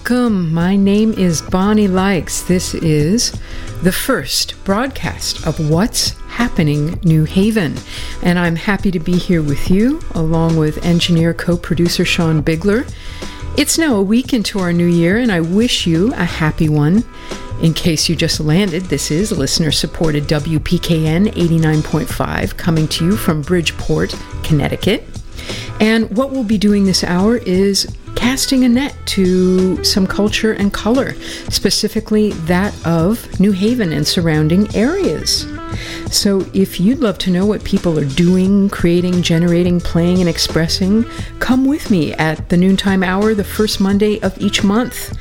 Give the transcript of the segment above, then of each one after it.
Welcome. My name is Bonnie Likes. This is the first broadcast of What's Happening New Haven. And I'm happy to be here with you, along with engineer co-producer Sean Bigler. It's now a week into our new year, and I wish you a happy one. In case you just landed, this is listener-supported WPKN 89.5, coming to you from Bridgeport, Connecticut. And what we'll be doing this hour is casting a net to some culture and color, specifically that of New Haven and surrounding areas. So if you'd love to know what people are doing, creating, generating, playing, and expressing, come with me at the noontime hour, the first Monday of each month,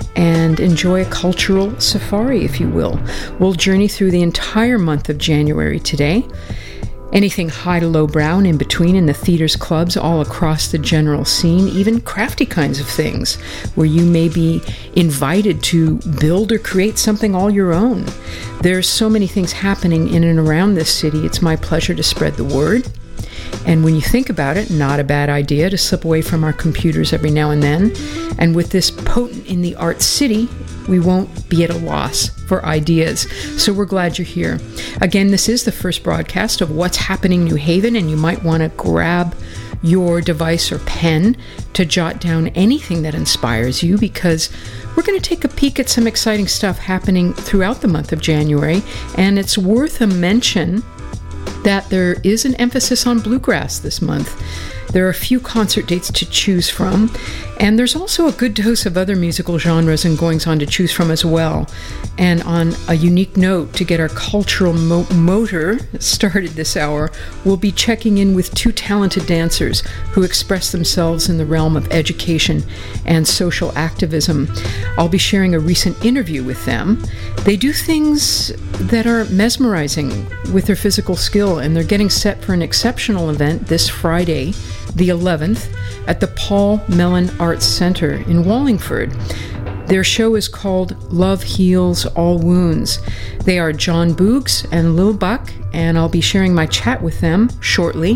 and enjoy a cultural safari, if you will. We'll journey through the entire month of January today. Anything high to low brow and in between in the theaters, clubs, all across the general scene, even crafty kinds of things where you may be invited to build or create something all your own. There's so many things happening in and around this city. It's my pleasure to spread the word. And when you think about it, not a bad idea to slip away from our computers every now and then. And with this potent in the art city, we won't be at a loss for ideas. So we're glad you're here. Again, this is the first broadcast of What's Happening New Haven, and you might want to grab your device or pen to jot down anything that inspires you, because we're going to take a peek at some exciting stuff happening throughout the month of January. And it's worth a mention that there is an emphasis on bluegrass this month. There are a few concert dates to choose from, and there's also a good dose of other musical genres and goings-on to choose from as well. And on a unique note, to get our cultural motor started this hour, we'll be checking in with two talented dancers who express themselves in the realm of education and social activism. I'll be sharing a recent interview with them. They do things that are mesmerizing with their physical skill, and they're getting set for an exceptional event this Friday, the 11th, at the Paul Mellon Arts Center in Wallingford. Their show is called Love Heals All Wounds. They are John Boogs and Lil Buck, and I'll be sharing my chat with them shortly.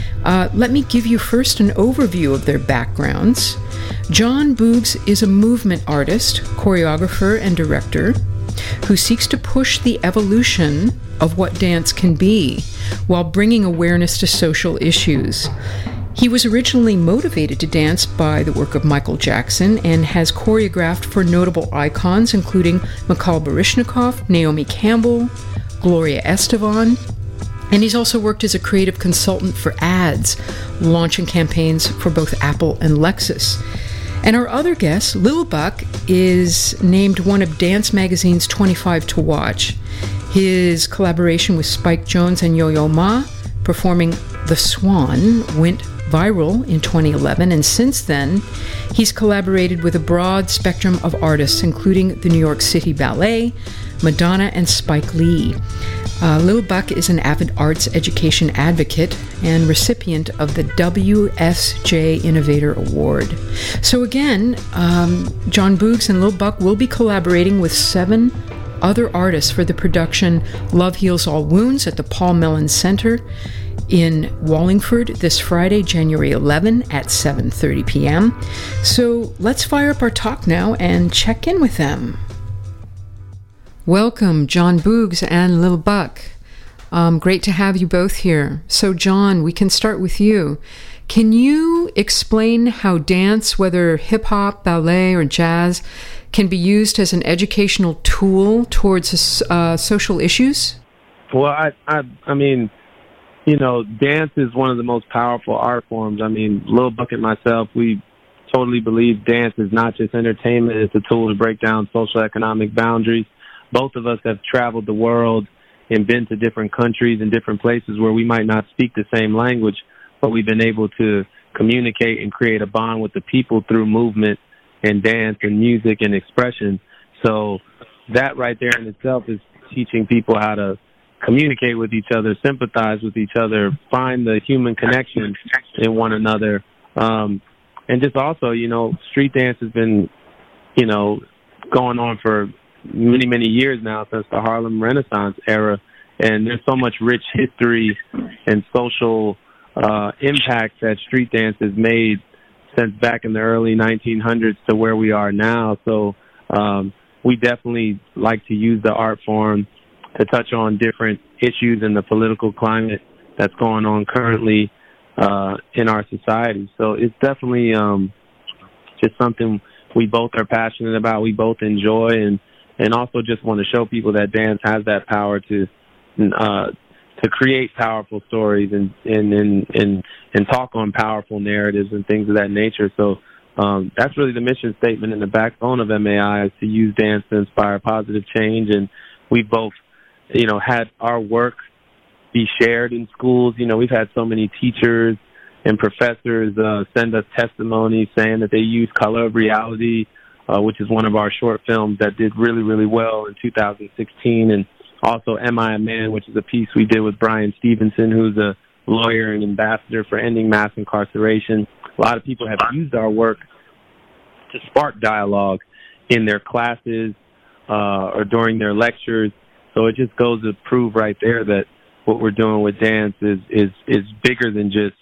Let me give you first an overview of their backgrounds. John Boogs is a movement artist, choreographer, and director who seeks to push the evolution of what dance can be while bringing awareness to social issues. He was originally motivated to dance by the work of Michael Jackson and has choreographed for notable icons including Mikhail Baryshnikov, Naomi Campbell, Gloria Estefan, and he's also worked as a creative consultant for ads, launching campaigns for both Apple and Lexus. And our other guest, Lil Buck, is named one of Dance Magazine's 25 to Watch. His collaboration with Spike Jonze and Yo-Yo Ma, performing The Swan, went viral in 2011, and since then, he's collaborated with a broad spectrum of artists, including the New York City Ballet, Madonna, and Spike Lee. Lil Buck is an avid arts education advocate and recipient of the WSJ Innovator Award. So again, John Boogs and Lil Buck will be collaborating with 7 other artists for the production Love Heals All Wounds at the Paul Mellon Center in Wallingford this Friday, January 11 at 7:30 p.m. So let's fire up our talk now and check in with them. Welcome, John Boogs and Lil Buck. Great to have you both here. So John, we can start with you. Can you explain how dance, whether hip-hop, ballet, or jazz, can be used as an educational tool towards social issues? Well, I mean, you know, dance is one of the most powerful art forms. I mean, Lil Buck and myself, we totally believe dance is not just entertainment. It's a tool to break down social economic boundaries. Both of us have traveled the world and been to different countries and different places where we might not speak the same language, but we've been able to communicate and create a bond with the people through movement and dance and music and expression. So that right there in itself is teaching people how to communicate with each other, sympathize with each other, find the human connection in one another. And just also, you know, street dance has been, you know, going on for many, many years now, since the Harlem Renaissance era. And there's so much rich history and social impact that street dance has made since back in the early 1900s to where we are now. So we definitely like to use the art form to touch on different issues in the political climate that's going on currently in our society. So it's definitely just something we both are passionate about, we both enjoy, and also just want to show people that dance has that power to create powerful stories and talk on powerful narratives and things of that nature. So that's really the mission statement and the backbone of MAI, is to use dance to inspire positive change. And we've both, had our work be shared in schools. We've had so many teachers and professors send us testimonies saying that they use Color of Reality, which is one of our short films that did really, really well in 2016. And also Am I a Man, which is a piece we did with Brian Stevenson, who's a lawyer and ambassador for ending mass incarceration. A lot of people have used our work to spark dialogue in their classes or during their lectures. So it just goes to prove right there that what we're doing with dance is bigger than just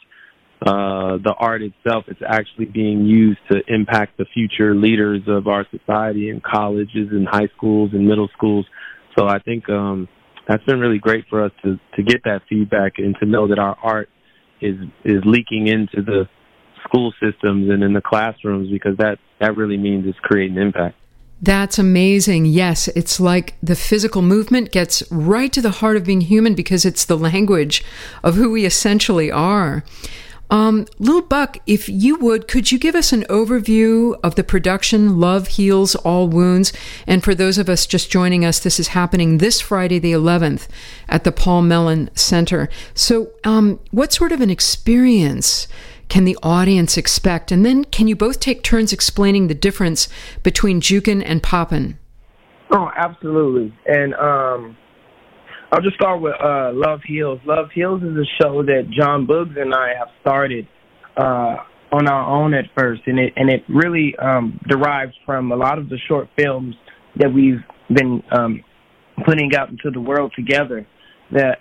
the art itself. It's actually being used to impact the future leaders of our society in colleges and high schools and middle schools. So I think that's been really great for us to get that feedback and to know that our art is leaking into the school systems and in the classrooms, because that really means it's creating impact. That's amazing. Yes, it's like the physical movement gets right to the heart of being human because it's the language of who we essentially are. Lil Buck, if you would, could you give us an overview of the production Love Heals All Wounds? And for those of us just joining us, this is happening this Friday the 11th at the Paul Mellon Center. So what sort of an experience can the audience expect? And then can you both take turns explaining the difference between jukin and poppin'? Oh, absolutely. And I'll just start with Love Heals. Love Heals is a show that John Boogs and I have started on our own at first, and it really derives from a lot of the short films that we've been putting out into the world together. That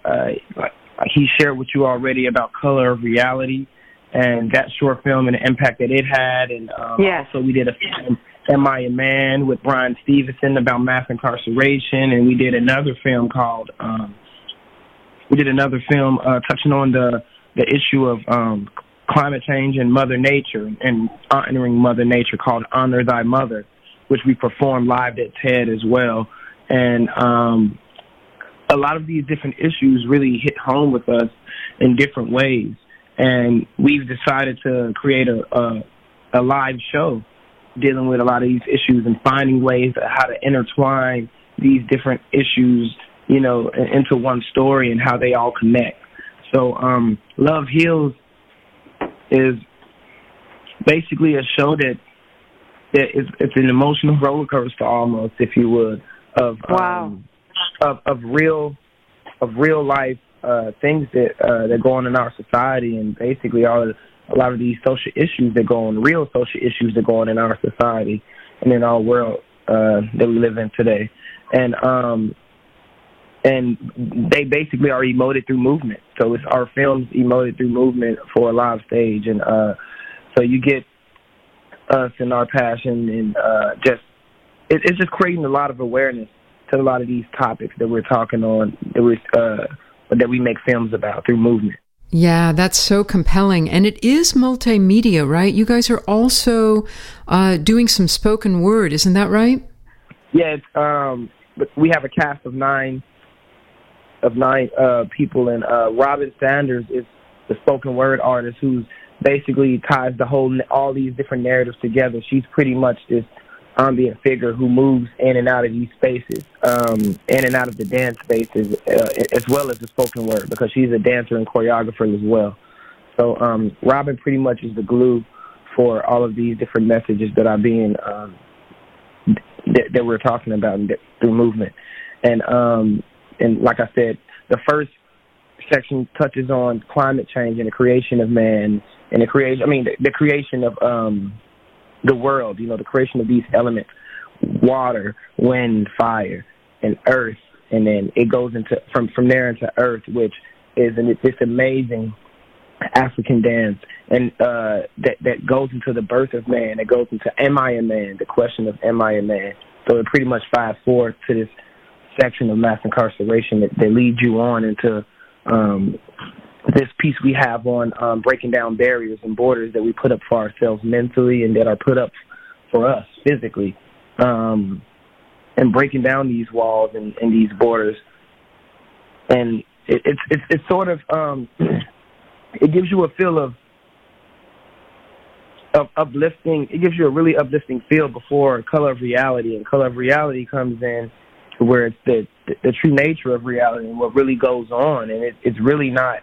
he shared with you already about Color of Reality, and that short film and the impact that it had. And yes. Also we did a film, Am I a Man, with Brian Stevenson about mass incarceration, and we did another film called touching on the issue of climate change and Mother Nature and honoring Mother Nature, called Honor Thy Mother, which we performed live at TED as well. And a lot of these different issues really hit home with us in different ways, and we've decided to create a live show dealing with a lot of these issues and finding ways how to intertwine these different issues, into one story and how they all connect. So Love Heals is basically a show that it's an emotional roller coaster almost, if you would, of real life things that go on in our society, and basically a lot of these social issues that go on, real social issues that go on in our society and in our world that we live in today. And they basically are emoted through movement. So it's our films emoted through movement for a live stage. And so you get us and our passion, and it's just creating a lot of awareness to a lot of these topics that we're talking on, that we make films about through movement. Yeah, that's so compelling. And it is multimedia, right? You guys are also doing some spoken word, isn't that right? Yeah, we have a cast of nine people, and Robin Sanders is the spoken word artist who basically ties all these different narratives together. She's pretty much this ambient figure who moves in and out of these spaces, in and out of the dance spaces, as well as the spoken word, because she's a dancer and choreographer as well. So Robin pretty much is the glue for all of these different messages that are being that we're talking about through movement. And like I said, the first section touches on climate change and the creation of man, and the creation of the world, the creation of these elements, water, wind, fire, and earth. And then it goes into from there into earth, which is this amazing African dance, and that goes into the birth of man. It goes into am I a man? The question of am I a man? So it pretty much fast forward to this section of mass incarceration that leads you on into this piece we have on breaking down barriers and borders that we put up for ourselves mentally and that are put up for us physically, and breaking down these walls and these borders. And it's sort of it gives you a feel of uplifting. It gives you a really uplifting feel before Color of Reality, and Color of Reality comes in to where it's the true nature of reality and what really goes on, and it's really not,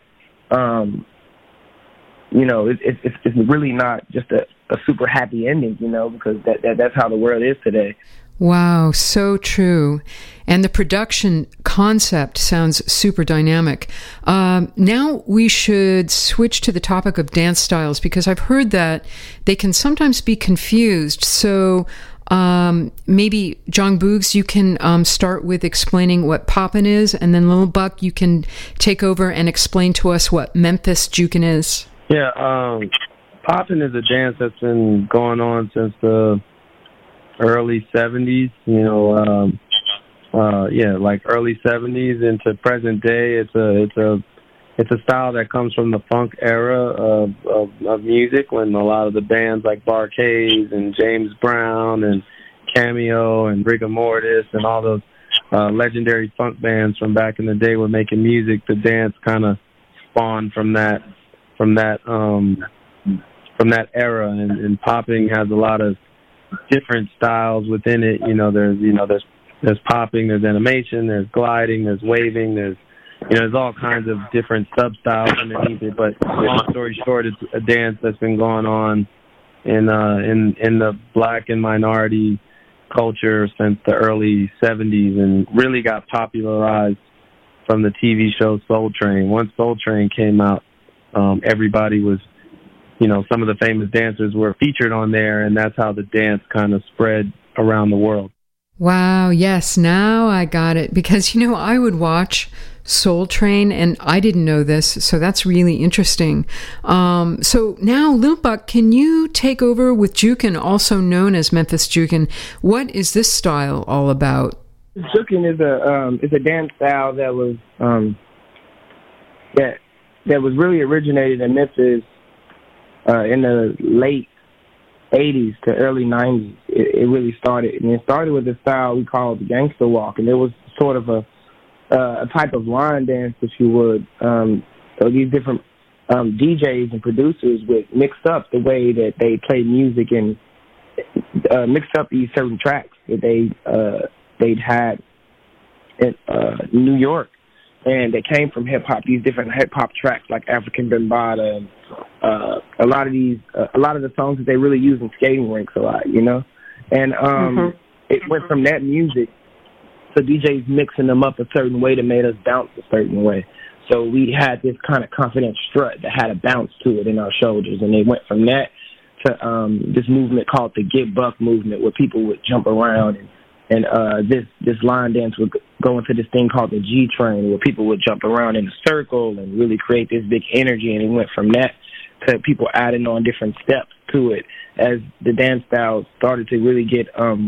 it's really not just a super happy ending, because that's how the world is today. Wow, so true. And the production concept sounds super dynamic. Now we should switch to the topic of dance styles, because I've heard that they can sometimes be confused. So maybe, John Boogs, you can start with explaining what poppin' is, and then Lil Buck, you can take over and explain to us what Memphis Jukin' is. Yeah, poppin' is a dance that's been going on since the early 70s, like early 70s into present day. It's a style that comes from the funk era of music, when a lot of the bands like Bar-Kays and James Brown and Cameo and Rigor Mortis and all those legendary funk bands from back in the day were making music. The dance kind of spawned from that era, and popping has a lot of different styles within it. There's popping, there's animation, there's gliding, there's waving, there's all kinds of different sub-styles underneath it. But long story short, it's a dance that's been going on in the black and minority culture since the early 70s, and really got popularized from the TV show Soul Train. Once Soul Train came out, everybody was, some of the famous dancers were featured on there, and that's how the dance kind of spread around the world. Wow, yes, now I got it. Because, I would watch Soul Train, and I didn't know this, so that's really interesting. So now, Lil Buck, can you take over with Jukin', also known as Memphis Jukin'? What is this style all about? Jukin' is a dance style that was that was really originated in Memphis in the late 80s to early 90s. It really started, and it started with a style we called the gangster walk, and it was sort of a type of line dance that you would, so these different DJs and producers would mix up the way that they play music and mix up these certain tracks that they'd had in New York, and they came from hip hop. These different hip hop tracks like African Bambaataa and a lot of the songs that they really use in skating rinks a lot, and it went from that music to DJs mixing them up a certain way that made us bounce a certain way. So we had this kind of confident strut that had a bounce to it in our shoulders, and they went from that to this movement called the Get Buck movement, where people would jump around, and this line dance would go into this thing called the G Train, where people would jump around in a circle and really create this big energy. And it went from that to people adding on different steps to it as the dance style started to really get,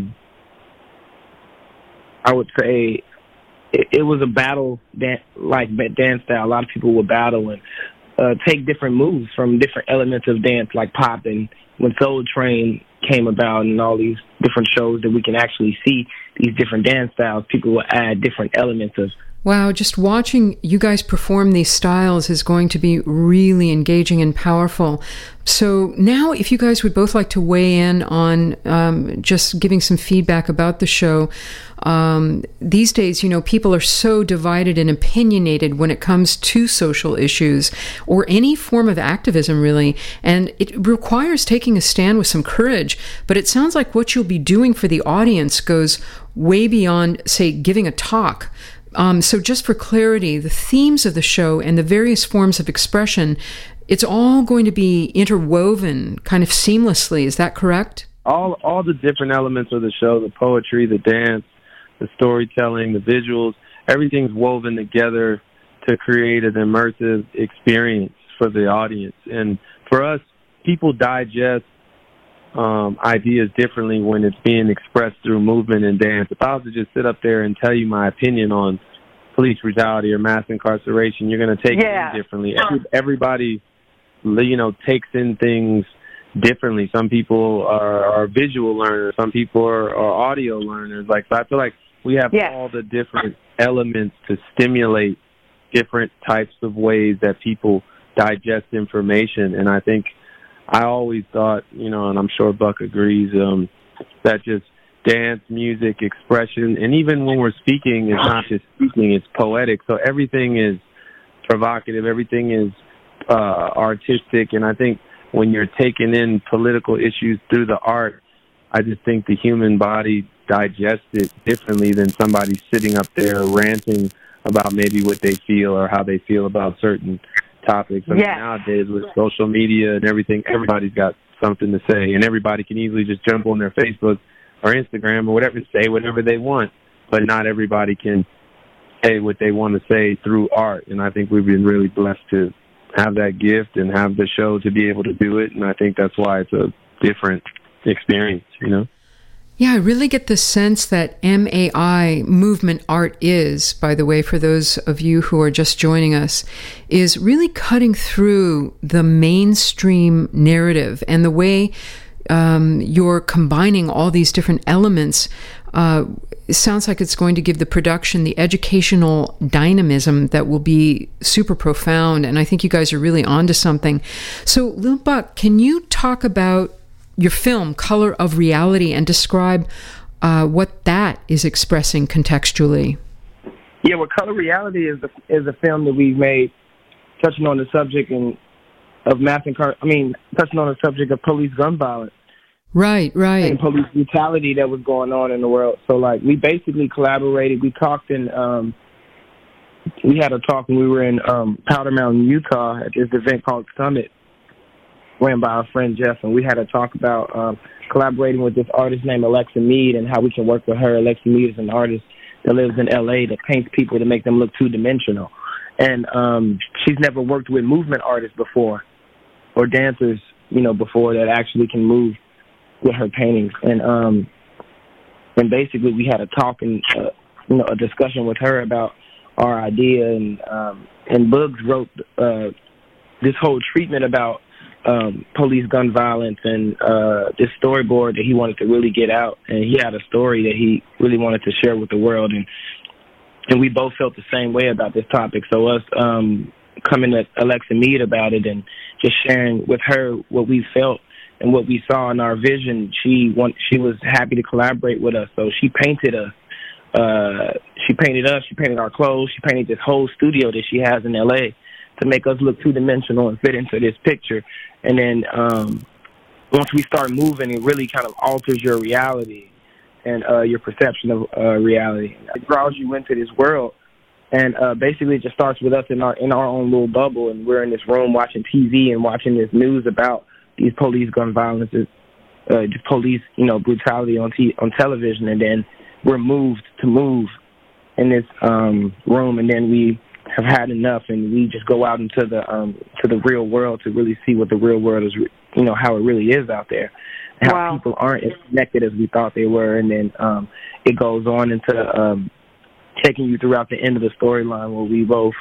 I would say, it was a battle like dance style. A lot of people would battle and take different moves from different elements of dance, like popping. When Soul Train came about and all these different shows that we can actually see these different dance styles, people will add different elements of. Wow, just watching you guys perform these styles is going to be really engaging and powerful. So now, if you guys would both like to weigh in on just giving some feedback about the show. These days, people are so divided and opinionated when it comes to social issues or any form of activism, really. And it requires taking a stand with some courage. But it sounds like what you'll be doing for the audience goes way beyond, say, giving a talk. So just for clarity, the themes of the show and the various forms of expression, it's all going to be interwoven kind of seamlessly. Is that correct? All the different elements of the show, the poetry, the dance, the storytelling, the visuals, everything's woven together to create an immersive experience for the audience. And for us, people digest ideas differently when it's being expressed through movement and dance. If I was to just sit up there and tell you my opinion on police brutality or mass incarceration, you're going to take it in differently. Everybody, takes in things differently. Some people are visual learners. Some people are audio learners. So I feel like we have all the different elements to stimulate different types of ways that people digest information. And I think I always thought, and I'm sure Buck agrees, that just dance, music, expression, and even when we're speaking, it's not just speaking, it's poetic. So everything is provocative, everything is artistic, and I think when you're taking in political issues through the art, I just think the human body digests it differently than somebody sitting up there ranting about maybe what they feel or how they feel about certain topics. I mean, nowadays with social media and everything, everybody's got something to say, and everybody can easily just jump on their Facebook or Instagram or whatever, say whatever they want, but not everybody can say what they want to say through art. And I think we've been really blessed to have that gift and have the show to be able to do it, and I think that's why it's a different experience, Yeah, I really get the sense that MAI, movement art is, by the way, for those of you who are just joining us, is really cutting through the mainstream narrative, and the way you're combining all these different elements. It sounds like it's going to give the production the educational dynamism that will be super profound, and I think you guys are really onto something. So, Lil Buck, can you talk about your film, Color of Reality, and describe what that is expressing contextually? Yeah, well, Color Reality is a film that we've made touching on the subject of touching on the subject of police gun violence. Right. And police brutality that was going on in the world. So, we basically collaborated. We talked we had a talk when we were in Powder Mountain, Utah, at this event called Summit, ran by our friend Jeff, and we had a talk about collaborating with this artist named Alexa Mead and how we can work with her. Alexa Mead is an artist that lives in L.A. that paints people to make them look two-dimensional. And she's never worked with movement artists before, or dancers, before, that actually can move with her paintings. And basically we had a talk and a discussion with her about our idea, and Bugs wrote this whole treatment about police gun violence and this storyboard that he wanted to really get out, and he had a story that he really wanted to share with the world, and we both felt the same way about this topic. So us coming to Alexa Mead about it and just sharing with her what we felt and what we saw in our vision, she was happy to collaborate with us. So she painted us. She painted our clothes. She painted this whole studio that she has in L.A. to make us look two-dimensional and fit into this picture. And then once we start moving, it really kind of alters your reality and your perception of reality. It draws you into this world. And basically it just starts with us in our own little bubble, and we're in this room watching TV and watching this news about these police gun violences, just police, brutality on television, and then we're moved to move in this room, and then we have had enough, and we just go out into the real world to really see what the real world is, how it really is out there, and how people aren't as connected as we thought they were, and then it goes on into taking you throughout the end of the storyline where we both,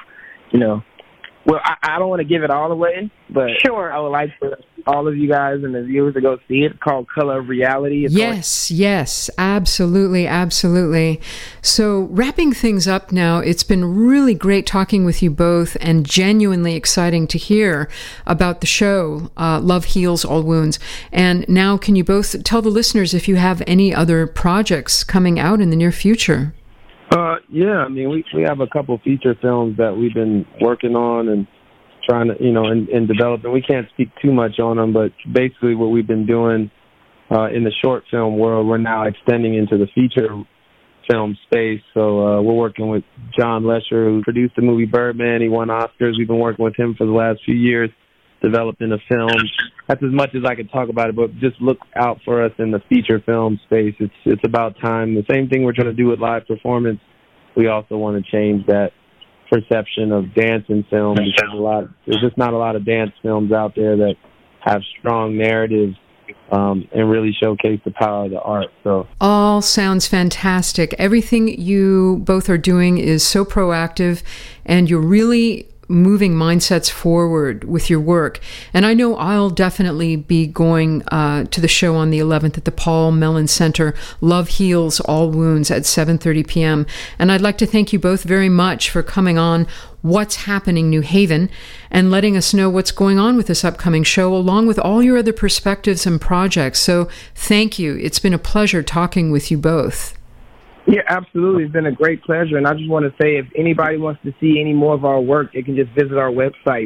well, I don't want to give it all away, but sure, I would like for all of you guys and the viewers to go see it. It's called Color of Reality. Yes, absolutely. So wrapping things up now, it's been really great talking with you both, and genuinely exciting to hear about the show, Love Heals All Wounds. And now can you both tell the listeners if you have any other projects coming out in the near future? Yeah, we have a couple feature films that we've been working on and trying to, and developing. We can't speak too much on them, but basically what we've been doing in the short film world, we're now extending into the feature film space. So we're working with John Lesher, who produced the movie Birdman. He won Oscars. We've been working with him for the last few years, developing a film. That's as much as I could talk about it, but just look out for us in the feature film space. It's about time. The same thing we're trying to do with live performance. We also want to change that perception of dance in film, because there's just not a lot of dance films out there that have strong narratives and really showcase the power of the art. So all sounds fantastic. Everything you both are doing is so proactive, and you're really moving mindsets forward with your work. And I know I'll definitely be going to the show on the 11th at the Paul Mellon Center, Love Heals All Wounds, at 7:30 p.m. And I'd like to thank you both very much for coming on What's Happening New Haven and letting us know what's going on with this upcoming show, along with all your other perspectives and projects. So thank you. It's been a pleasure talking with you both. Yeah, absolutely. It's been a great pleasure. And I just want to say, if anybody wants to see any more of our work, they can just visit our website,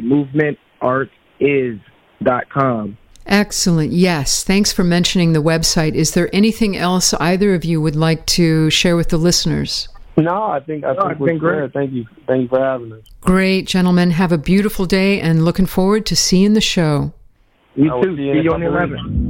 movementartis.com. Excellent. Yes. Thanks for mentioning the website. Is there anything else either of you would like to share with the listeners? No, I think it's been great. Thank you for having us. Great, gentlemen. Have a beautiful day, and looking forward to seeing the show. You too. See you on the 11th.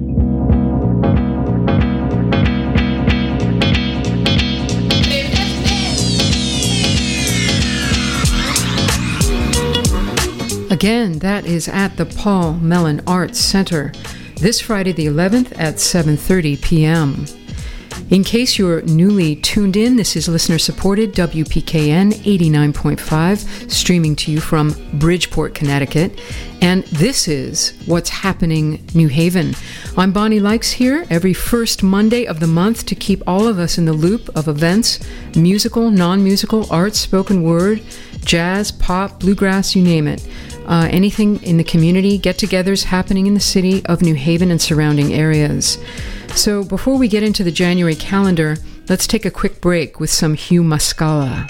Again, that is at the Paul Mellon Arts Center this Friday the 11th at 7:30 p.m. In case you're newly tuned in, this is listener-supported WPKN 89.5, streaming to you from Bridgeport, Connecticut. And this is What's Happening New Haven. I'm Bonnie Likes here every first Monday of the month to keep all of us in the loop of events, musical, non-musical, art, spoken word, jazz, pop, bluegrass, you name it. Anything in the community, get-togethers happening in the city of New Haven and surrounding areas. So before we get into the January calendar, let's take a quick break with some Hugh Muscala.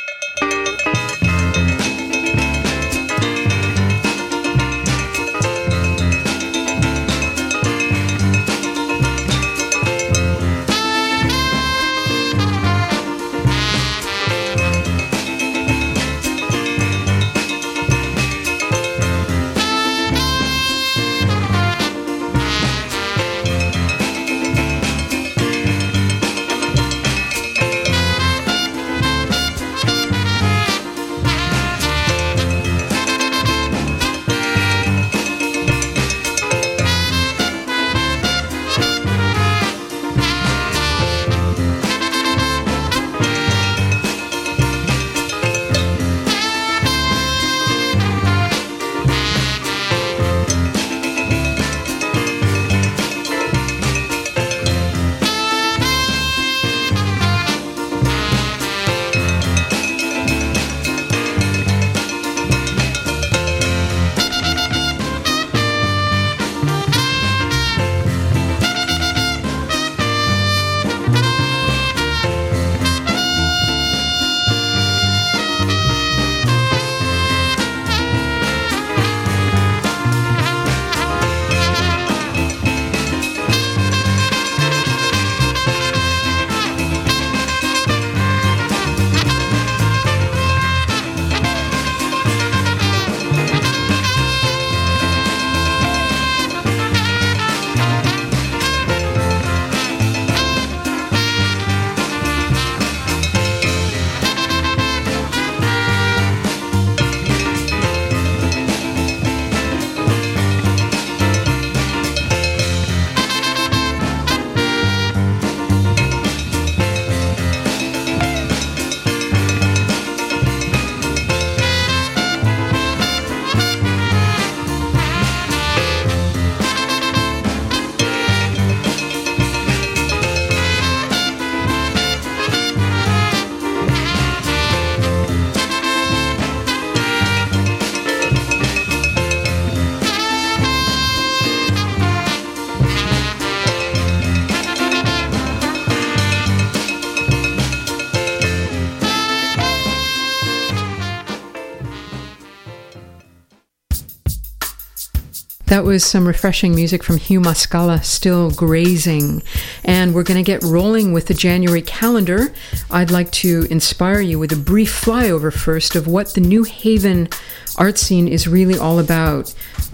That was some refreshing music from Hugh Muscala, Still Grazing. And we're going to get rolling with the January calendar. I'd like to inspire you with a brief flyover first of what the New Haven art scene is really all about.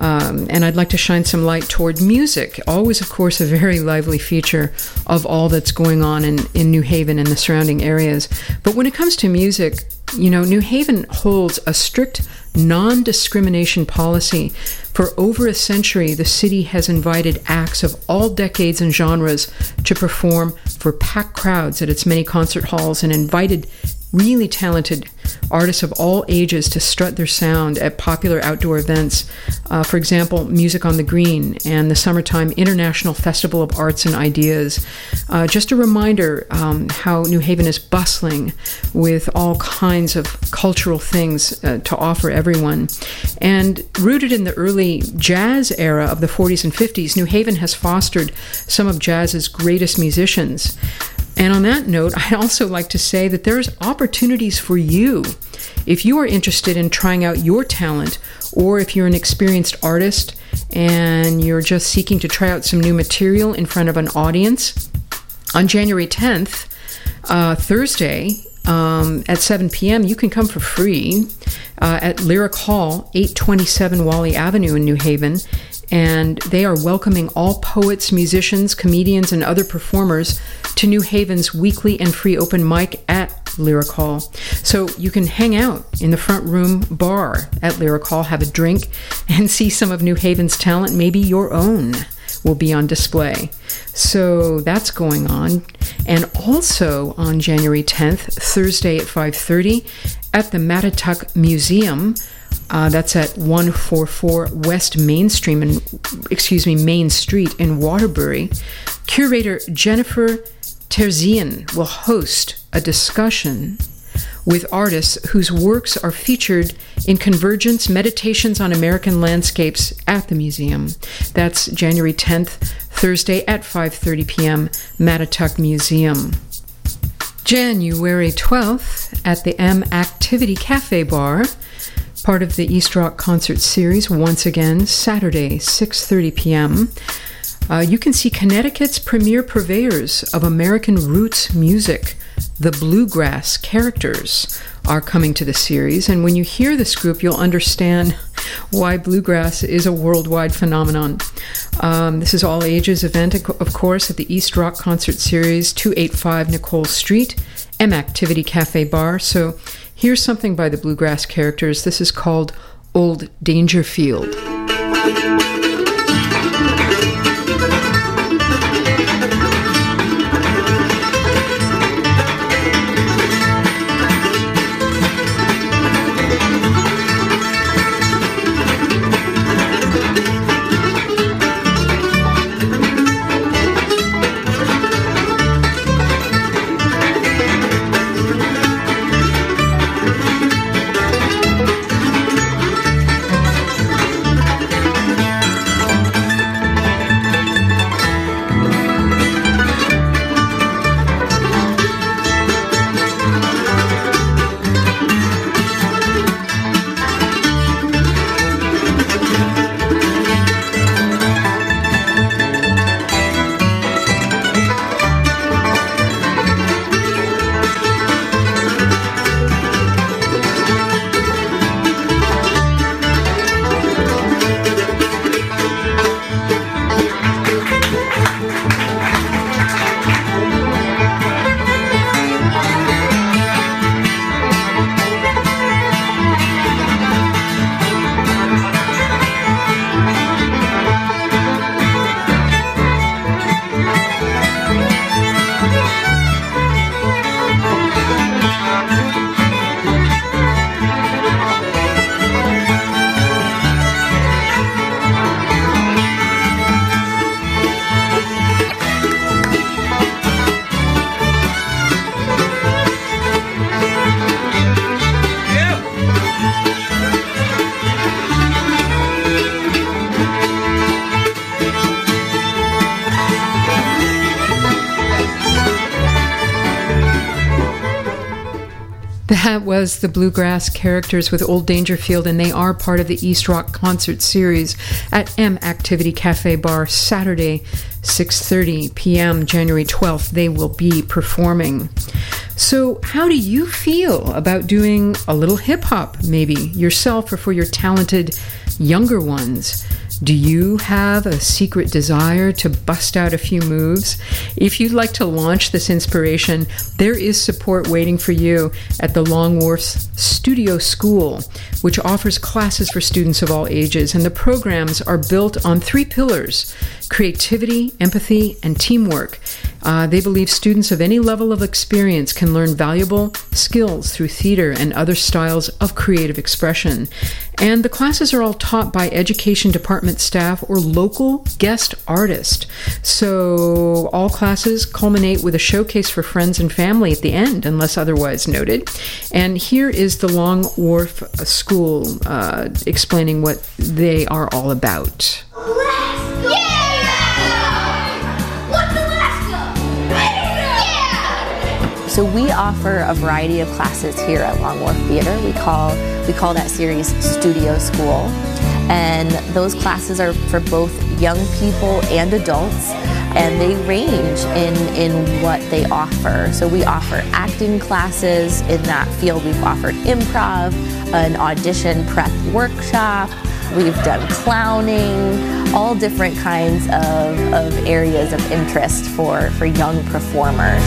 And I'd like to shine some light toward music. Always, of course, a very lively feature of all that's going on in New Haven and the surrounding areas. But when it comes to music, New Haven holds a strict non-discrimination policy. For over a century, the city has invited acts of all decades and genres to perform for packed crowds at its many concert halls and invited really talented artists of all ages to strut their sound at popular outdoor events. For example, Music on the Green and the Summertime International Festival of Arts and Ideas. Just a reminder how New Haven is bustling with all kinds of cultural things to offer everyone. And rooted in the early jazz era of the 40s and 50s, New Haven has fostered some of jazz's greatest musicians. And on that note, I'd also like to say that there's opportunities for you. If you are interested in trying out your talent, or if you're an experienced artist and you're just seeking to try out some new material in front of an audience, on January 10th, Thursday, at 7 p.m., you can come for free at Lyric Hall, 827 Wally Avenue in New Haven. And they are welcoming all poets, musicians, comedians, and other performers to New Haven's weekly and free open mic at Lyric Hall. So you can hang out in the front room bar at Lyric Hall, have a drink, and see some of New Haven's talent. Maybe your own will be on display. So that's going on. And also on January 10th, Thursday at 5:30, at the Mattituck Museum, that's at 144 West Main Street in Waterbury. Curator Jennifer Terzian will host a discussion with artists whose works are featured in Convergence Meditations on American Landscapes at the museum. That's January 10th, Thursday at 5:30 p.m., Mattituck Museum. January 12th at the M Activity Cafe Bar, part of the East Rock Concert Series, once again, Saturday, 6:30 p.m. You can see Connecticut's premier purveyors of American roots music, the Bluegrass Characters, are coming to the series. And when you hear this group, you'll understand why bluegrass is a worldwide phenomenon. This is all ages event, of course, at the East Rock Concert Series, 285 Nicole Street, M Activity Cafe Bar. So here's something by the Bluegrass Characters. This is called Old Dangerfield. That was the Bluegrass Characters with Old Dangerfield, and they are part of the East Rock Concert Series at M Activity Cafe Bar, Saturday, 6:30 p.m., January 12th. They will be performing. So how do you feel about doing a little hip-hop, maybe, yourself or for your talented younger ones? Do you have a secret desire to bust out a few moves? If you'd like to launch this inspiration, there is support waiting for you at the Long Wharf's Studio School, which offers classes for students of all ages, and the programs are built on 3 pillars: creativity, empathy, and teamwork. They believe students of any level of experience can learn valuable skills through theater and other styles of creative expression. And the classes are all taught by education department staff or local guest artists. So all classes culminate with a showcase for friends and family at the end, unless otherwise noted. And here is the Long Wharf School explaining what they are all about. So we offer a variety of classes here at Long Wharf Theater. We call that series Studio School. And those classes are for both young people and adults, and they range in what they offer. So we offer acting classes. In that field, we've offered improv, an audition prep workshop. We've done clowning, all different kinds of areas of interest for young performers.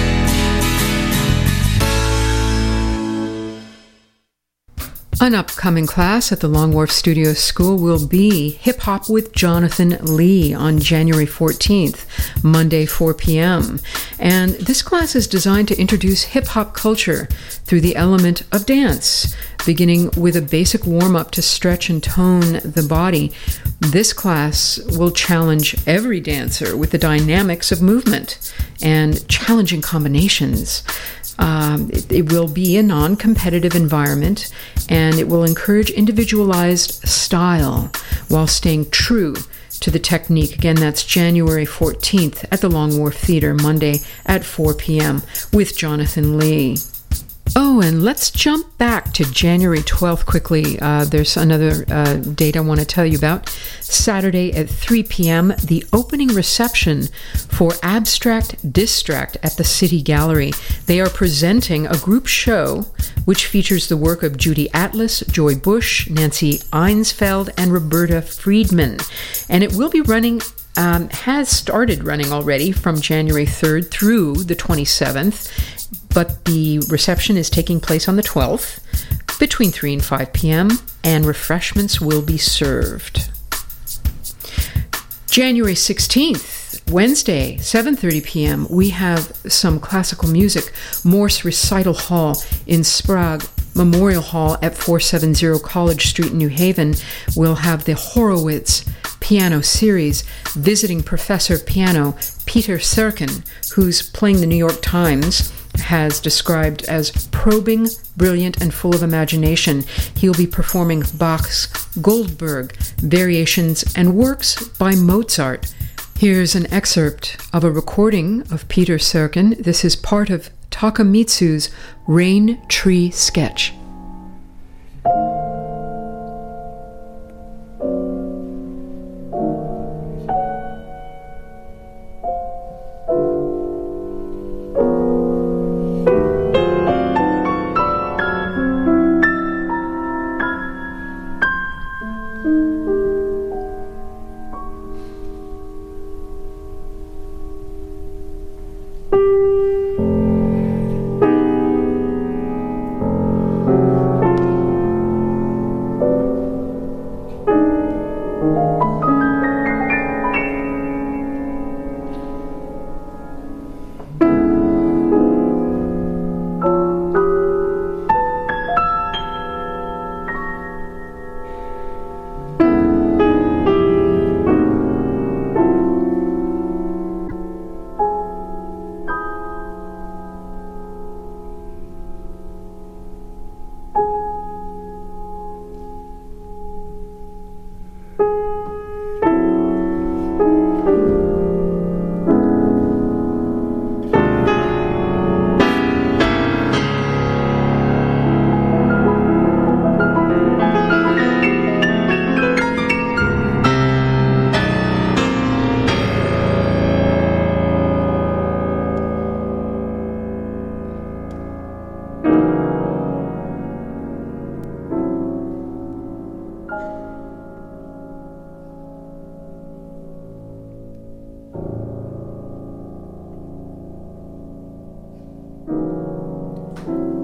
An upcoming class at the Long Wharf Studio School will be Hip Hop with Jonathan Lee on January 14th, Monday, 4 p.m. And this class is designed to introduce hip-hop culture through the element of dance, beginning with a basic warm-up to stretch and tone the body. This class will challenge every dancer with the dynamics of movement and challenging combinations. It will be a non-competitive environment, and it will encourage individualized style while staying true to the technique. Again, that's January 14th at the Long Wharf Theater, Monday at 4 p.m. with Jonathan Lee. Oh, and let's jump back to January 12th quickly. There's another date I want to tell you about. Saturday at 3 p.m., the opening reception for Abstract Distract at the City Gallery. They are presenting a group show which features the work of Judy Atlas, Joy Bush, Nancy Einsfeld, and Roberta Friedman. And it will be running has started running already from January 3rd through the 27th, but the reception is taking place on the 12th between 3 and 5 p.m., and refreshments will be served. January 16th, Wednesday, 7:30 p.m., we have some classical music. Morse Recital Hall in Sprague Memorial Hall at 470 College Street, New Haven will have the Horowitz Piano Series. Visiting professor piano Peter Serkin, who's playing the New York Times, has described as probing, brilliant, and full of imagination. He'll be performing Bach's Goldberg, variations, and works by Mozart. Here's an excerpt of a recording of Peter Serkin. This is part of Takamitsu's Rain Tree Sketch.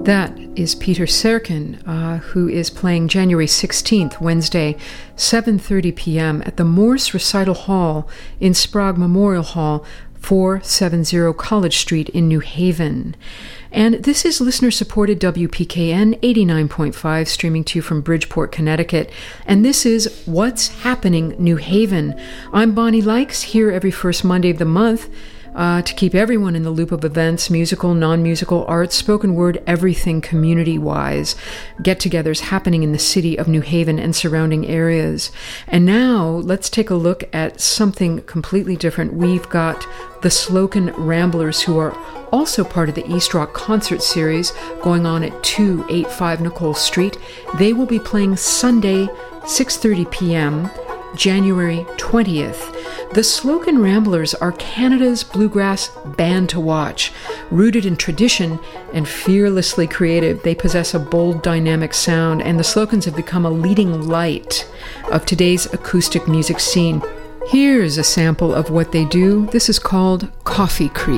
That is Peter Serkin, who is playing January 16th, Wednesday, 7:30 p.m. at the Morse Recital Hall in Sprague Memorial Hall, 470 College Street in New Haven. And this is listener-supported WPKN 89.5, streaming to you from Bridgeport, Connecticut. And this is What's Happening New Haven. I'm Bonnie Likes, here every first Monday of the month, to keep everyone in the loop of events, musical, non-musical, arts, spoken word, everything community-wise. Get-togethers happening in the city of New Haven and surrounding areas. And now, let's take a look at something completely different. We've got the Slocum Ramblers, who are also part of the East Rock Concert Series, going on at 285 Nicole Street. They will be playing Sunday, 6:30 p.m., January 20th. The Slocum Ramblers are Canada's bluegrass band to watch. Rooted in tradition and fearlessly creative, they possess a bold, dynamic sound, and the Slocums have become a leading light of today's acoustic music scene. Here's a sample of what they do. This is called Coffee Creek.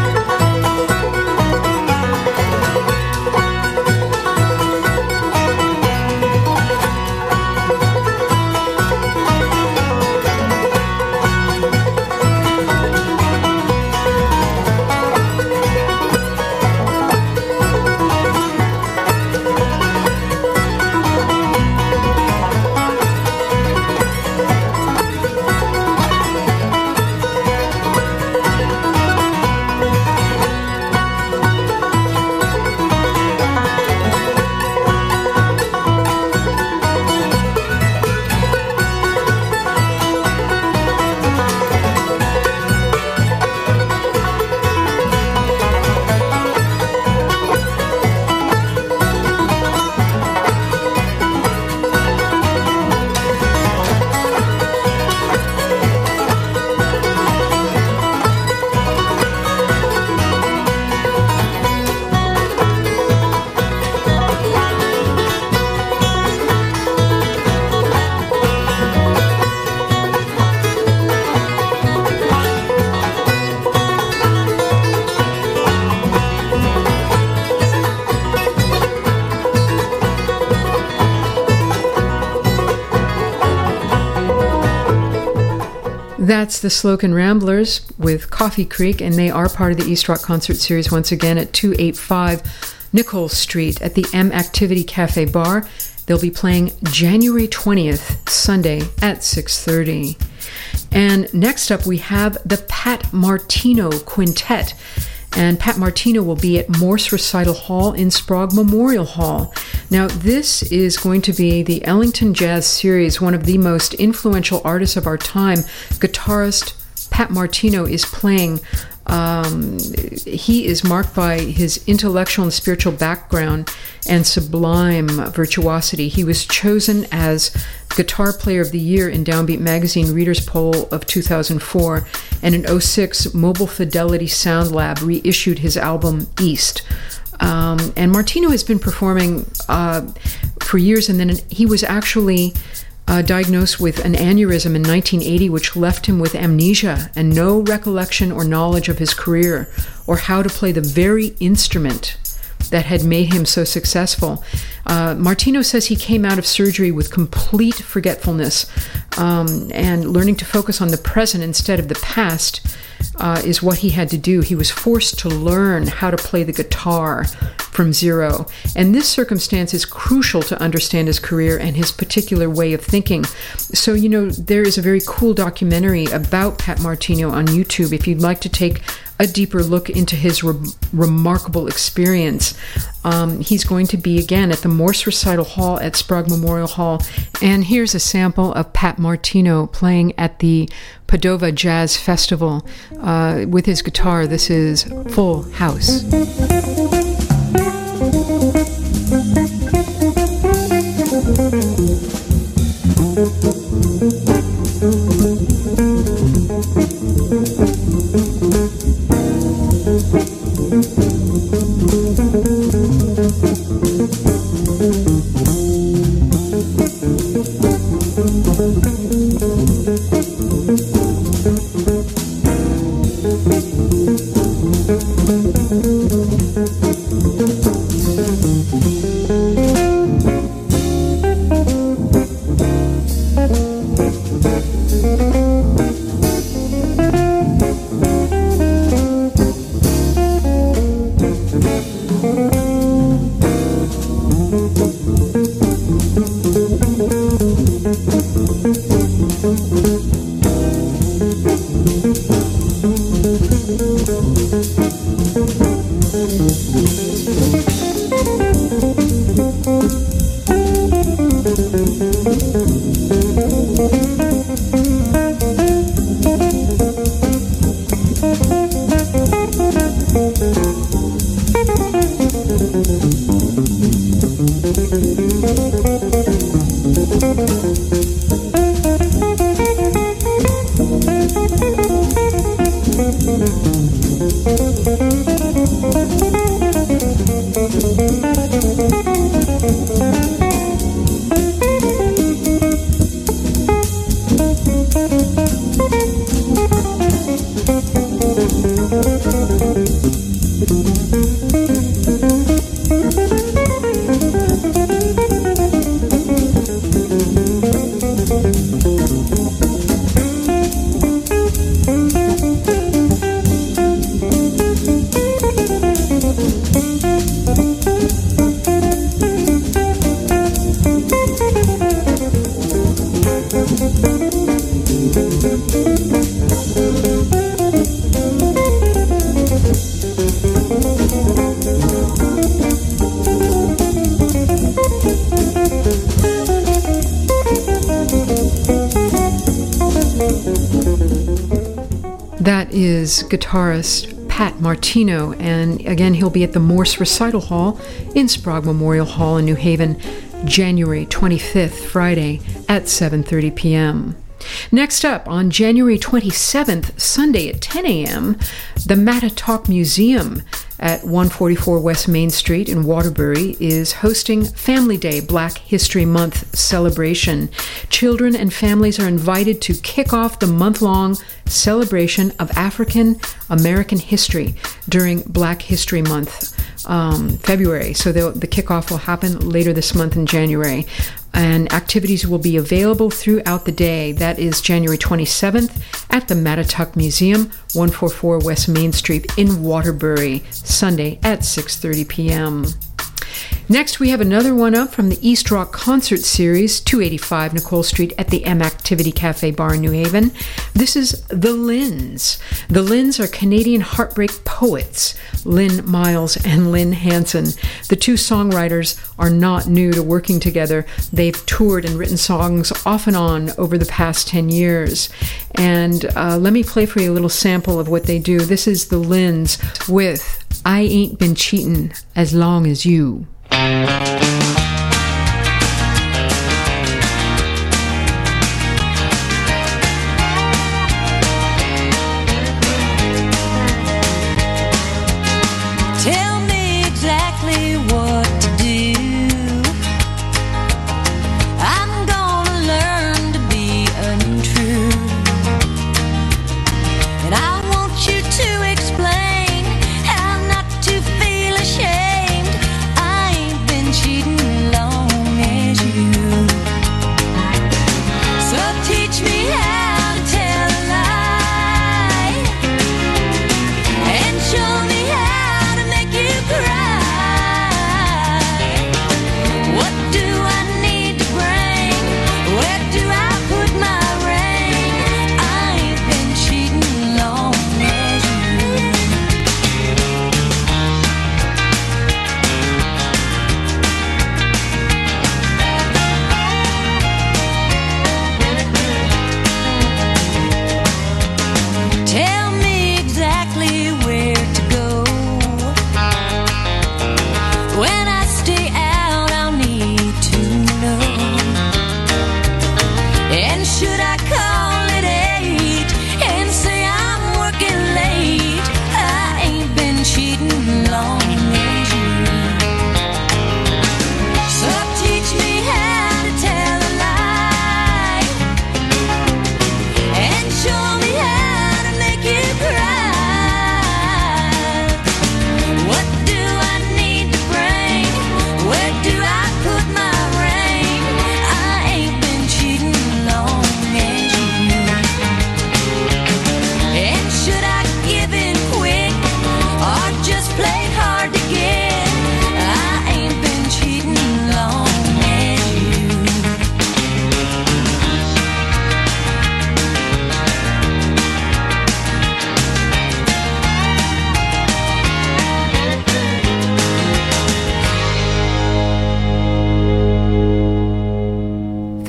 That's the Slocum Ramblers with Coffee Creek, and they are part of the East Rock Concert Series once again at 285 Nicole Street at the M Activity Cafe Bar. They'll be playing January 20th, Sunday at 6:30. And next up we have the Pat Martino Quintet. And Pat Martino will be at Morse Recital Hall in Sprague Memorial Hall. Now, this is going to be the Ellington Jazz Series. One of the most influential artists of our time, guitarist Pat Martino, is playing. He is marked by his intellectual and spiritual background and sublime virtuosity. He was chosen as Guitar Player of the Year in Downbeat Magazine Readers' Poll of 2004, and in 2006, Mobile Fidelity Sound Lab reissued his album East. And Martino has been performing for years, and then he was actually diagnosed with an aneurysm in 1980, which left him with amnesia and no recollection or knowledge of his career or how to play the very instrument that had made him so successful. Martino says he came out of surgery with complete forgetfulness, and learning to focus on the present instead of the past is what he had to do. He was forced to learn how to play the guitar from zero. And this circumstance is crucial to understand his career and his particular way of thinking. So, you know, there is a very cool documentary about Pat Martino on YouTube if you'd like to take a deeper look into his remarkable experience. He's going to be again at the Morse Recital Hall at Sprague Memorial Hall. And here's a sample of Pat Martino playing at the Padova Jazz Festival with his guitar. This is Full House. That is guitarist Pat Martino, and again, he'll be at the Morse Recital Hall in Sprague Memorial Hall in New Haven, January 25th, Friday at 7:30 p.m. Next up, on January 27th, Sunday at 10 a.m., the Mattatuck Museum at 144 West Main Street in Waterbury is hosting Family Day Black History Month celebration. Children and families are invited to kick off the month-long celebration of African American history during Black History Month, February. So the kickoff will happen later this month in January. And activities will be available throughout the day. That is January 27th at the Mattatuck Museum, 144 West Main Street in Waterbury, Sunday at 6:30 p.m. Next, we have another one up from the East Rock Concert Series, 285 Nicole Street at the M Activity Cafe Bar in New Haven. This is The Lynns. The Lynns are Canadian heartbreak poets, Lynn Miles and Lynn Hanson. The two songwriters are not new to working together. They've toured and written songs off and on over the past 10 years. And let me play for you a little sample of what they do. This is The Lynns with I Ain't Been Cheatin' As Long As You. Tell me exactly what to do. I'm gonna learn to be untrue, and I want you to explain how not to feel ashamed. I ain't been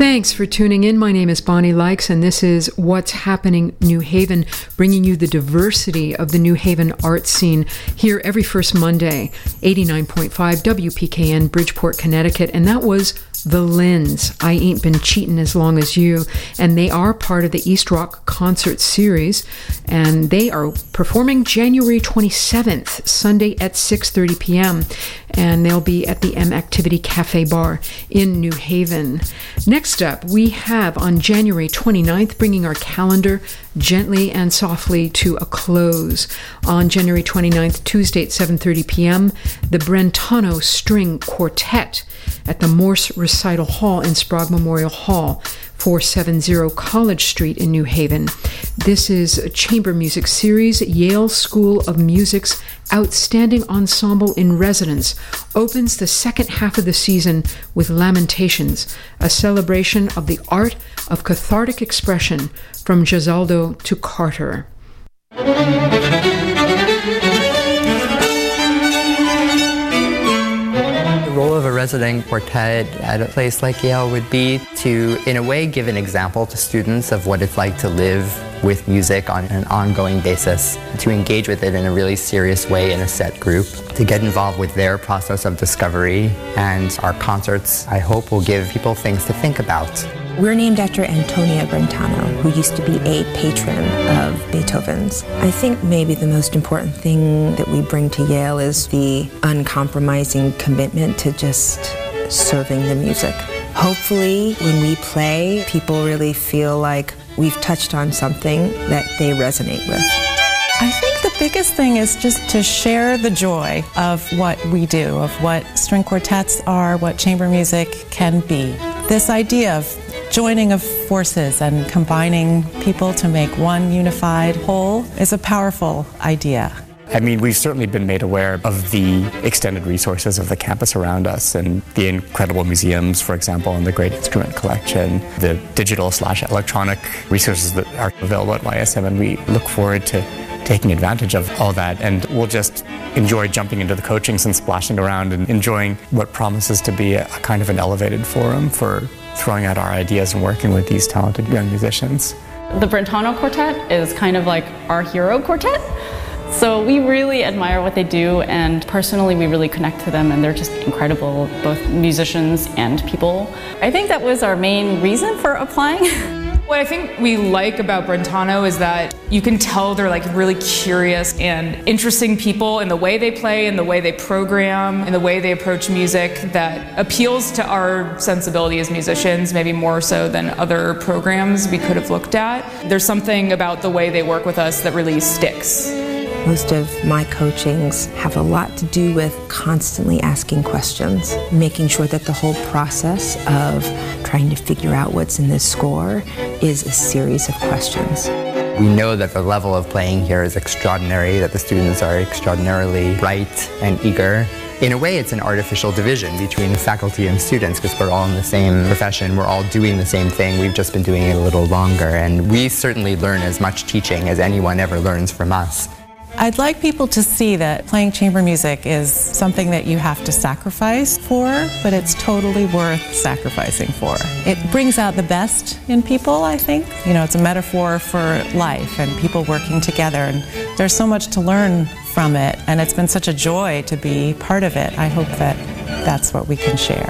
Thanks for tuning in. My name is Bonnie Likes, and this is What's Happening New Haven, bringing you the diversity of the New Haven art scene here every first Monday, 89.5 WPKN, Bridgeport, Connecticut. And that was The Lins, I Ain't Been Cheatin' As Long As You. And they are part of the East Rock Concert Series, and they are performing January 27th, Sunday at 6:30 p.m., and they'll be at the M Activity Cafe Bar in New Haven. Next up, we have on January 29th, bringing our calendar gently and softly to a close. On January 29th, Tuesday at 7:30 p.m., the Brentano String Quartet at the Morse Recital Hall in Sprague Memorial Hall, 470 College Street in New Haven. This is a chamber music series. Yale School of Music's Outstanding Ensemble in Residence opens the second half of the season with Lamentations, a celebration of the art of cathartic expression from Gesualdo to Carter. The role of a resident quartet at a place like Yale would be to, in a way, give an example to students of what it's like to live with music on an ongoing basis, to engage with it in a really serious way in a set group, to get involved with their process of discovery. And our concerts, I hope, will give people things to think about. We're named after Antonia Brentano, who used to be a patron of Beethoven's. I think maybe the most important thing that we bring to Yale is the uncompromising commitment to just serving the music. Hopefully, when we play, people really feel like we've touched on something that they resonate with. I think the biggest thing is just to share the joy of what we do, of what string quartets are, what chamber music can be. This idea of joining of forces and combining people to make one unified whole is a powerful idea. I mean, we've certainly been made aware of the extended resources of the campus around us and the incredible museums, for example, and the great instrument collection, the digital/electronic resources that are available at YSM, and we look forward to taking advantage of all that, and we'll just enjoy jumping into the coachings and splashing around and enjoying what promises to be a kind of an elevated forum for throwing out our ideas and working with these talented young musicians. The Brentano Quartet is kind of like our hero quartet. So we really admire what they do, and personally we really connect to them, and they're just incredible, both musicians and people. I think that was our main reason for applying. What I think we like about Brentano is that you can tell they're like really curious and interesting people in the way they play, in the way they program, in the way they approach music that appeals to our sensibility as musicians, maybe more so than other programs we could have looked at. There's something about the way they work with us that really sticks. Most of my coachings have a lot to do with constantly asking questions, making sure that the whole process of trying to figure out what's in this score is a series of questions. We know that the level of playing here is extraordinary, that the students are extraordinarily bright and eager. In a way, it's an artificial division between faculty and students because we're all in the same profession, we're all doing the same thing, we've just been doing it a little longer, and we certainly learn as much teaching as anyone ever learns from us. I'd like people to see that playing chamber music is something that you have to sacrifice for, but it's totally worth sacrificing for. It brings out the best in people, I think. You know, it's a metaphor for life and people working together, and there's so much to learn from it, and it's been such a joy to be part of it. I hope that that's what we can share.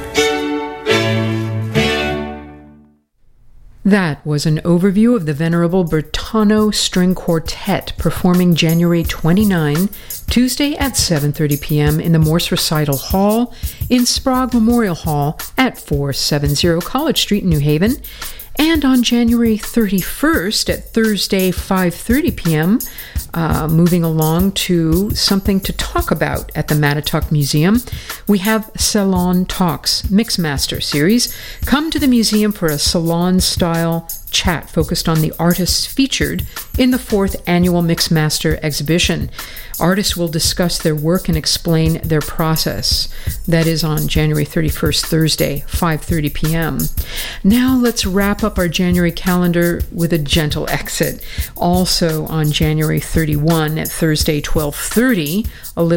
That was an overview of the Venerable Brentano String Quartet performing January 29, Tuesday at 7:30 p.m. in the Morse Recital Hall in Sprague Memorial Hall at 470 College Street, New Haven. And on January 31st at Thursday, 5:30 p.m., moving along to something to talk about at the Mattituck Museum, we have Salon Talks Mixmaster Series. Come to the museum for a salon-style chat focused on the artists featured in the 4th annual Mixmaster exhibition. Artists will discuss their work and explain their process. That is on January 31st, Thursday, 5:30 p.m. Now let's wrap up our January calendar with a gentle exit. Also on January 31 at Thursday, 12:30, a little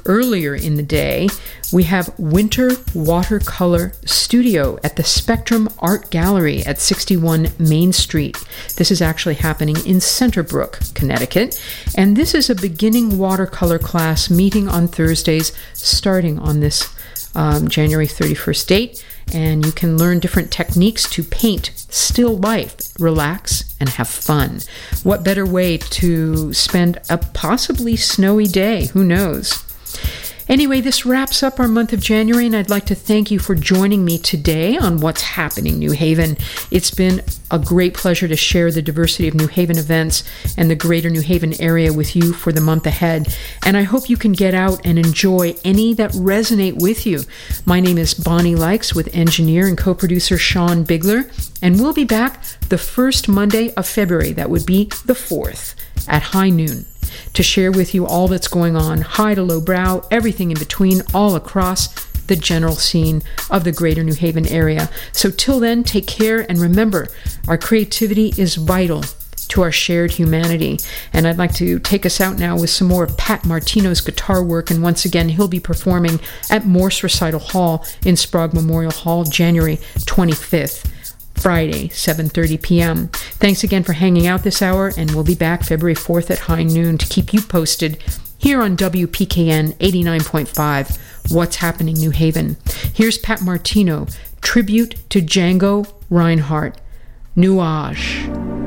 Earlier in the day, we have Winter Watercolor Studio at the Spectrum Art Gallery at 61 Main Street. This is actually happening in Centerbrook, Connecticut, and this is a beginning watercolor class meeting on Thursdays starting on this January 31st date, and you can learn different techniques to paint still life, relax, and have fun. What better way to spend a possibly snowy day? Who knows? Anyway, this wraps up our month of January, and I'd like to thank you for joining me today on What's Happening New Haven. It's been a great pleasure to share the diversity of New Haven events and the greater New Haven area with you for the month ahead, and I hope you can get out and enjoy any that resonate with you. My name is Bonnie Likes with engineer and co-producer Sean Bigler, and we'll be back the first Monday of February, that would be the 4th, at high noon, to share with you all that's going on, high to low brow, everything in between, all across the general scene of the greater New Haven area. So till then, take care, and remember, our creativity is vital to our shared humanity. And I'd like to take us out now with some more of Pat Martino's guitar work, and once again, he'll be performing at Morse Recital Hall in Sprague Memorial Hall, January 25th. Friday, 7:30 p.m. Thanks again for hanging out this hour, and we'll be back February 4th at high noon to keep you posted here on WPKN 89.5, What's Happening New Haven. Here's Pat Martino, tribute to Django Reinhardt, Nuage.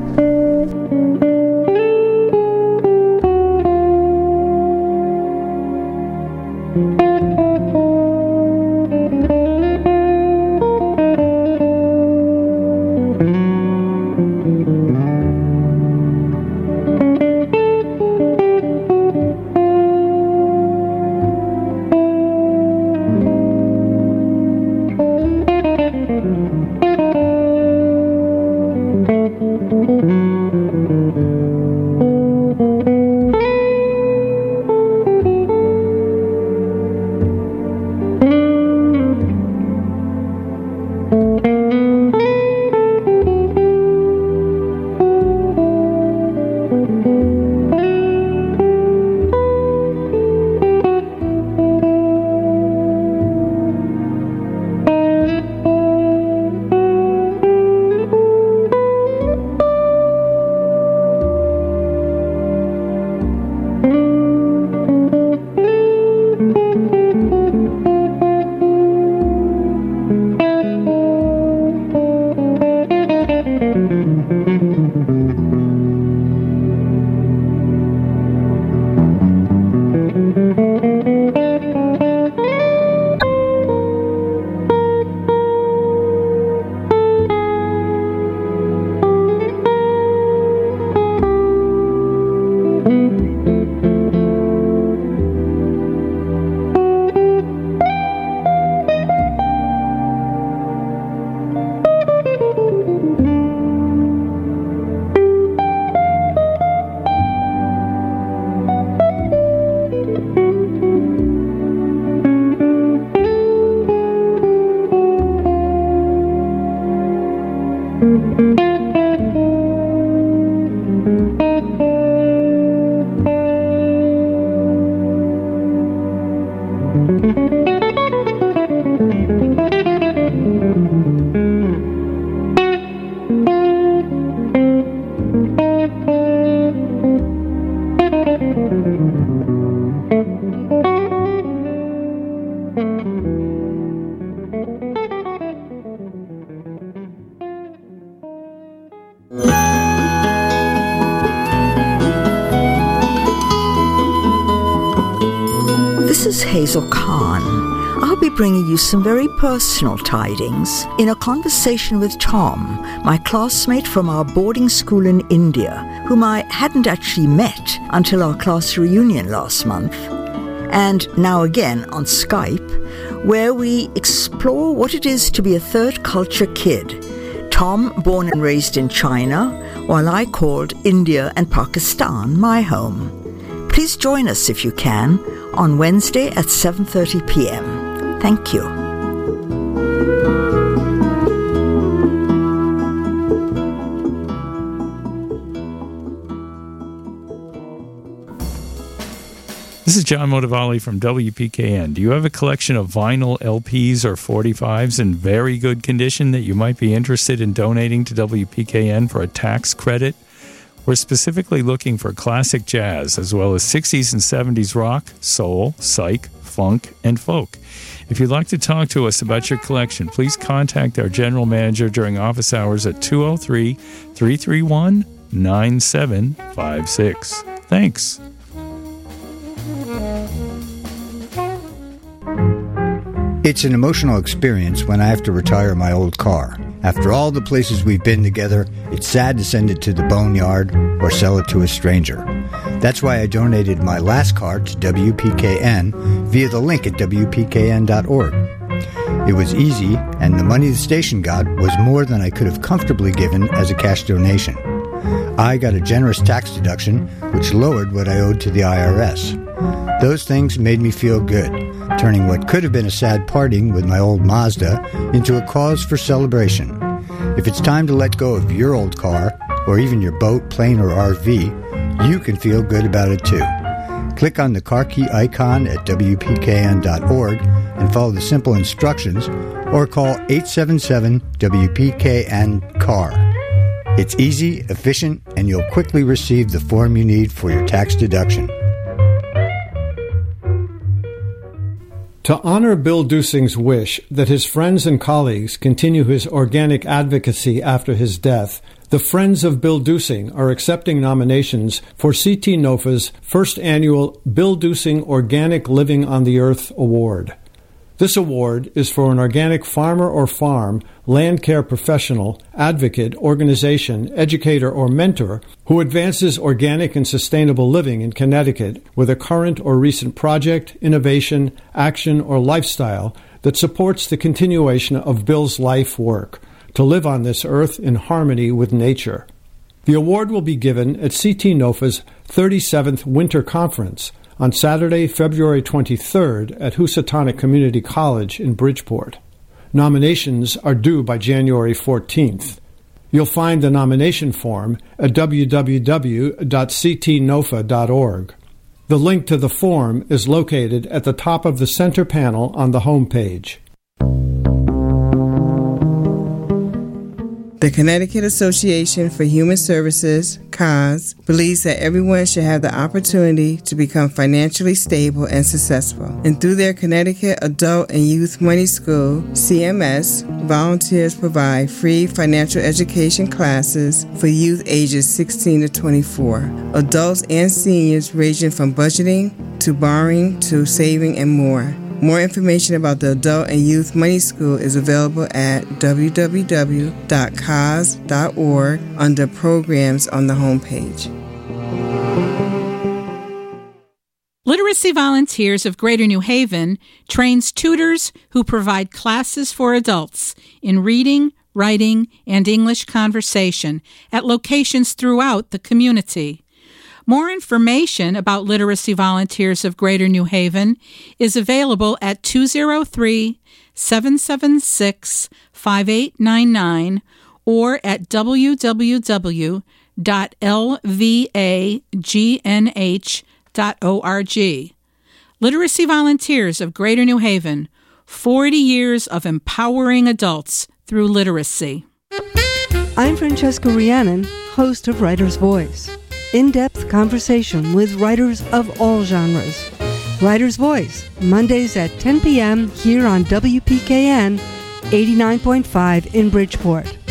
This is Hazel Khan. I'll be bringing you some very personal tidings in a conversation with Tom, my classmate from our boarding school in India, whom I hadn't actually met until our class reunion last month, and now again on Skype, where we explore what it is to be a third culture kid. Tom, born and raised in China, while I called India and Pakistan my home. Please join us if you can on Wednesday at 7:30 p.m. Thank you. This This is John Modavalli from WPKN. Do you have a collection of vinyl LPs or 45s in very good condition that you might be interested in donating to WPKN for a tax credit? We're specifically looking for classic jazz, as well as 60s and 70s rock, soul, psych, funk, and folk. If you'd like to talk to us about your collection, please contact our general manager during office hours at 203-331-9756. Thanks. It's an emotional experience when I have to retire my old car. After all the places we've been together, it's sad to send it to the boneyard or sell it to a stranger. That's why I donated my last car to WPKN via the link at WPKN.org. It was easy, and the money the station got was more than I could have comfortably given as a cash donation. I got a generous tax deduction, which lowered what I owed to the IRS. Those things made me feel good, turning what could have been a sad parting with my old Mazda into a cause for celebration. If it's time to let go of your old car, or even your boat, plane, or RV, you can feel good about it too. Click on the car key icon at WPKN.org and follow the simple instructions, or call 877-WPKN-CAR. It's easy, efficient, and you'll quickly receive the form you need for your tax deduction. To honor Bill Dusing's wish that his friends and colleagues continue his organic advocacy after his death, the Friends of Bill Dusing are accepting nominations for CT NOFA's first annual Bill Dusing Organic Living on the Earth Award. This award is for an organic farmer or farm, land care professional, advocate, organization, educator, or mentor who advances organic and sustainable living in Connecticut with a current or recent project, innovation, action, or lifestyle that supports the continuation of Bill's life work to live on this earth in harmony with nature. The award will be given at CT NOFA's 37th Winter Conference on Saturday, February 23rd at Housatonic Community College in Bridgeport. Nominations are due by January 14th. You'll find the nomination form at www.ctnofa.org. The link to the form is located at the top of the center panel on the home page. The Connecticut Association for Human Services, CAS, believes that everyone should have the opportunity to become financially stable and successful. And through their Connecticut Adult and Youth Money School, CMS, volunteers provide free financial education classes for youth ages 16 to 24, adults and seniors ranging from budgeting to borrowing to saving and more. More information about the Adult and Youth Money School is available at www.cause.org under Programs on the homepage. Literacy Volunteers of Greater New Haven trains tutors who provide classes for adults in reading, writing, and English conversation at locations throughout the community. More information about Literacy Volunteers of Greater New Haven is available at 203-776-5899 or at www.lvagnh.org. Literacy Volunteers of Greater New Haven, 40 years of empowering adults through literacy. I'm Francesca Rhiannon, host of Writer's Voice. In-depth conversation with writers of all genres. Writer's Voice, Mondays at 10 p.m. here on WPKN 89.5 in Bridgeport.